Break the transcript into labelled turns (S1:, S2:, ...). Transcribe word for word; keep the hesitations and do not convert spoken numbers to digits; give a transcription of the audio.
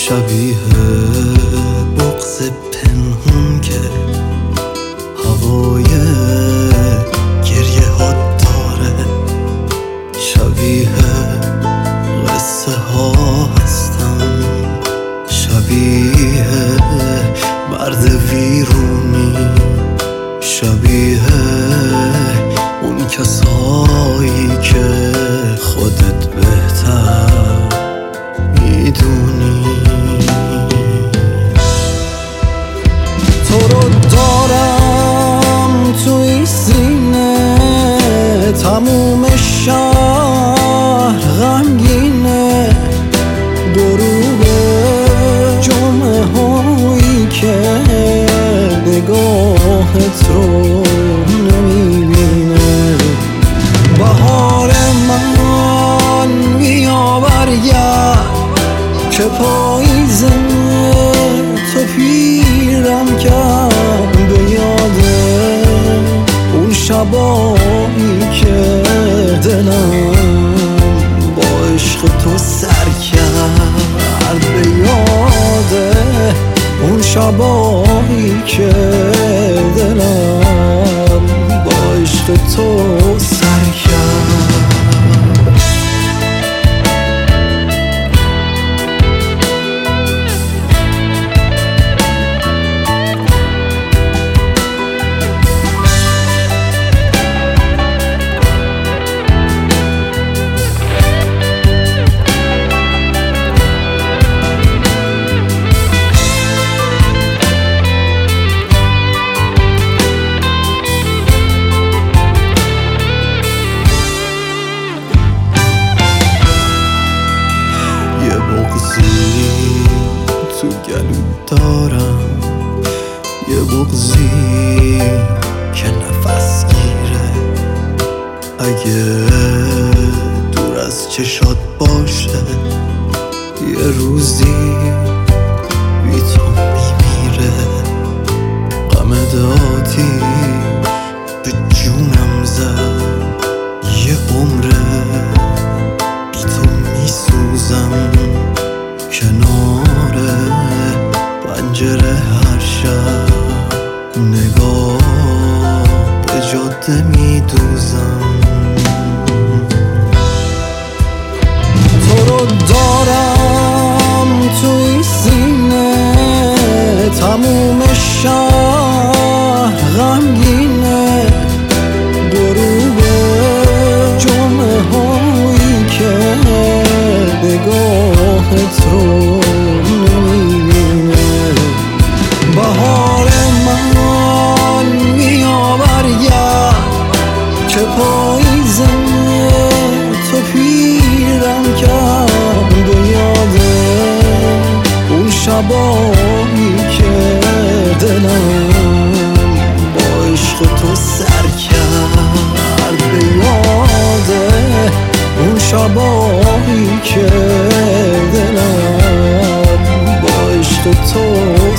S1: شبیه بغض پنهون که هوای گریه ها داره، شبیه قصه ها هستم، شبیه مرد ویرونی، شبیه اون کسایی که خودت بهتر میدونی. تو رو دارم توی سینه، تموم شهر غمگینه، غروب جمعه هایی که نگاهت رو نمیبینه. بهار من بیا برگرد که پاییز تو پیرم کرد، به یاده اون شبایی که دلم با عشق تو سر کرد، به یاده اون شبایی که دلم با عشق تو سر کرد. یه بغضی تو گلو دارم، یه بغضی که نفس گیره، اگه دور از چشات باشه یه روزی بی تو میمیره. غم دادی به جونم زد، یه عمره بی تو میسوزم، کنار پنجره هر شب نگاه به جاده میدوزم. تو رو دارم توی سینه، تموم شهر غمگینه، غروب جمعه هایی که نگاهت رو نمیبینه. بهار من بیا برگرد که پاییز تو پیرم کرد، به یاده اون شبایی که دلم با عشق تو سر کرد، به یاده اون شبایی که دلم با عشق تو